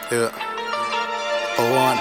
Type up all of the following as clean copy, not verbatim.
Yeah. O1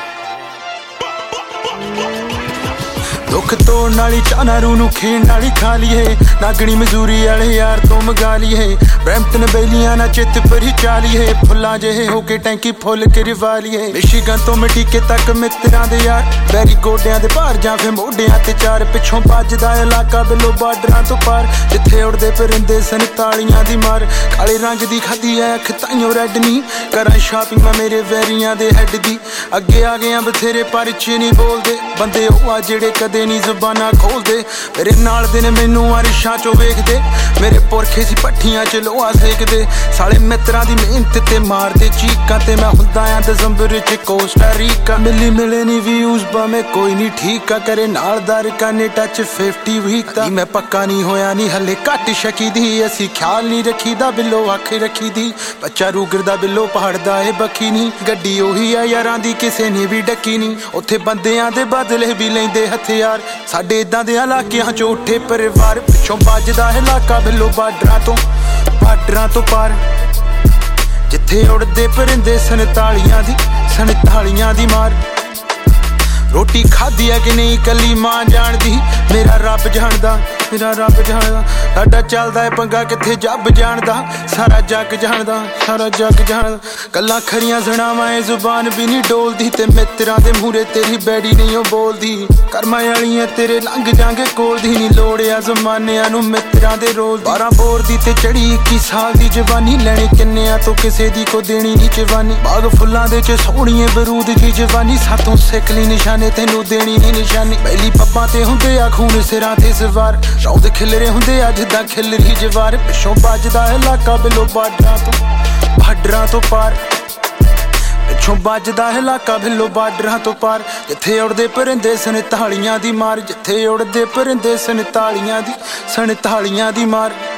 ਦੁੱਖ ਤੋੜਨ ਵਾਲੀ ਚਾਹਨਾ ਰੂ ਨੂੰ ਖੇਣ ਵਾਲੀ ਖਾ ਲਈਏ ਨਾਗਣੀ ਮਜ਼ਦੂਰੀ ਵਾਲੇ ਯਾਰ ਤੋਂ ਮੰਗਾ ਲਈਏ ਬ੍ਰੈਂਪਟਨ ਬੇਲੀਆਂ ਨਾ ਚਿੱਤ ਪਰੀ ਚਾਲੀਏ ਫੁੱਲਾਂ ਜਿਹੇ ਹੋ ਕੇ ਟੈਂਕੀ ਫੁੱਲ ਕੇ ਰਿਵਾ ਲਈਏ ਮਿਸ਼ੀਗਨ ਤੋਂ ਮਟੀਕੇ ਤੱਕ ਮਿੱਤਰਾਂ ਦੇ ਯਾਰ ਬੈਰੀ ਗੋਡਿਆਂ ਦੇ ਭਾਰ ਜਾਂ ਫਿਰ ਮੋਢਿਆਂ ਤੇ ਚਾਰ ਪਿੱਛੋਂ ਵੱਜਦਾ ਇਲਾਕਾ ਬਿੱਲੋ ਬਾਰਡਰਾਂ ਤੋਂ ਪਾਰ ਜਿੱਥੇ ਉੜਦੇ ਪਰਿੰਦੇ ਸਨ ਤਾਲੀਆਂ ਦੀ ਮਾਰ ਕਾਲੇ ਰੰਗ ਦੀ ਖਾਦੀ ਐ ਅੱਖ ਤਾਈਓ ਰੈਡ ਨਹੀਂ ਕਰਾਂ ਸ਼ਾਪਿੰਗ ਮੈਂ ਮੇਰੇ ਵੈਰੀਆਂ ਦੇ ਹੈਡ ਦੀ ਅੱਗੇ ਆ ਗਏ ਬਥੇਰੇ ਪਰ ਚ ਨਹੀਂ ਬੋਲਦੇ ਬੰਦੇ ਉਹ ਆ ਜਿਹੜੇ ਕਦੇ ਨੀ ਜ਼ੁਬਾਨਾਂ ਖੋਲਦੇ ਮੇਰੇ ਨਾਲ ਦੇ ਨੇ ਮੈਨੂੰ ਅਰਸ਼ਾਂ ਚੋਂ ਵੇਖਦੇ ਮੇਰੇ ਪੁਰਖੇ ਸੀ ਪੱਠੀਆਂ ਚ ਲੋਹਾ ਸੇਕਦੇ ਸਾਲੇ ਮਿੱਤਰਾਂ ਦੀ ਮਿਹਨਤ ਤੇ ਮਾਰਦੇ ਚੀਕਾਂ ਤੇ ਮੈਂ ਹੁੰਦਾ ਆਂ ਦਸੰਬਰ ਚ ਕੋਸਟਾ ਰੀਕਾ ਮਿਲੀ ਮਿਲੇ ਨੀ ਵਿਊਜ਼ ਭਾਵੇਂ ਕੋਈ ਨੀ ਠੀਕ ਆ ਕਰੇ ਨਾਲ ਦਾਰਕਾਂ ਨੇ ਟੱਚ 50 ਵੀਕ ਦਾ ਮੈਂ ਪੱਕਾ ਨਹੀਂ ਹੋਇਆ ਨੀ ਹਲੇ ਘੱਟ ਸ਼ਕੀ ਦੀ ਅਸੀਂ ਖਿਆਲ ਨਹੀਂ ਰੱਖੀਦਾ ਬਿੱਲੋ ਅੱਖ ਰੱਖੀ ਦੀ ਬੱਚਾ ਰੂਗਰ ਦਾ ਬਿੱਲੋ ਪਹਾੜ ਦਾ ਏ ਬੱਖੀ ਨਹੀਂ ਗੱਡੀ ਉਹੀ ਆ ਯਾਰਾਂ ਦੀ ਕਿਸੇ ਨੇ ਵੀ ਡੱਕੀ ਨਹੀਂ ਉੱਥੇ ਬੰਦਿਆਂ ਦੇ ਬਦਲੇ ਵੀ ਲੈਂਦੇ ਹਥਿਆਰ ਸਾਡੇ ਇਦਾਂ ਦੇ ਇਲਾਕਿਆਂ ਚ ਉੱਠੇ ਪਰਿਵਾਰ ਪਿੱਛੋਂ ਵੱਜਦਾ ਇਲਾਕਾ ਬਿੱਲੋ ਬਾਰਡਰਾਂ ਤੋਂ ਪਾਰ ਜਿੱਥੇ ਉੜਦੇ ਪਰਿੰਦੇ ਸਨਤਾਲੀਆਂ ਦੀ ਮਾਰ ਰੋਟੀ ਖਾਧੀ ਆ ਕਿ ਨਹੀਂ ਕੱਲੀ ਮਾਂ ਜਾਣਦੀ ਮੇਰਾ ਰੱਬ ਜਾਣਦਾ ਸਾਡਾ ਚੱਲਦਾ ਏ ਪੰਗਾ ਕਿੱਥੇ ਜੱਬ ਜਾਣਦਾ ਸਾਰਾ ਜੱਗ ਜਾਣਦਾ ਗੱਲਾਂ ਖਰੀਆਂ ਸੁਣਾਵਾਂ ਏ ਜ਼ੁਬਾਨ ਵੀ ਨਹੀਂ ਡੋਲਦੀ ਤੇ ਮਿੱਤਰਾਂ ਦੇ ਮੂਹਰੇ ਤੇਰੀ ਬੈਡੀ ਨਹੀਂ ਉਹ ਬੋਲਦੀ ਕਰਮਾਂ ਵਾਲੀਆਂ ਤੇਰੇ ਲੰਘ ਜਾਂਗੇ ਕੋਲ ਦੀ ਨਹੀਂ ਲੋੜ ਆ ਜ਼ਮਾਨਿਆਂ ਨੂੰ ਮਿੱਤਰਾਂ ਦੇ ਰੋਲ 12 ਬੋਰ ਦੀ ਤੇ ਚੜੀ 21 ਸਾਲ ਦੀ ਜਵਾਨੀ ਲੈਣੇ ਕਿੰਨਿਆਂ ਤੋਂ ਕਿਸੇ ਦੀ ਕੋ ਦੇਣੀ ਨਹੀਂ ਜਵਾਨੀ ਬਾਗ ਫੁੱਲਾਂ ਦੇ ਚ ਸੋਹਣੀਏ ਬਰੂਦ ਦੀ ਜਵਾਨੀ ਸਾਤੋਂ ਸਿੱਖ ਲਈ ਨਿਸ਼ਾਨੇ ਤੈਨੂੰ ਦੇਣੀ ਨਹੀਂ ਨਿਸ਼ਾਨੀ ਪਹਿਲੀ ਪੱਪਾਂ ਤੇ ਹੁੰਦੇ ਆ ਖੂਨ ਸਿਰਾਂ ਤੇ ਸਵਾਰ ਰੌਦ ਖਿਲਰੇ ਹੁੰਦੇ ਆ ਜਿੱਦਾਂ ਖਿਲਰੀ ਜਵਾਰ ਪਿੱਛੋਂ ਵੱਜਦਾ ਇਲਾਕਾ ਬਿੱਲੋ ਬਾਰਡਰਾਂ ਤੋਂ ਪਾਰ ਪਿੱਛੋਂ ਵੱਜਦਾ ਇਲਾਕਾ ਬਿੱਲੋ ਬਾਰਡਰਾਂ ਤੋਂ ਪਾਰ ਜਿੱਥੇ ਉੜਦੇ ਪਰਿੰਦੇ ਸਨਤਾਲੀਆਂ ਦੀ ਮਾਰ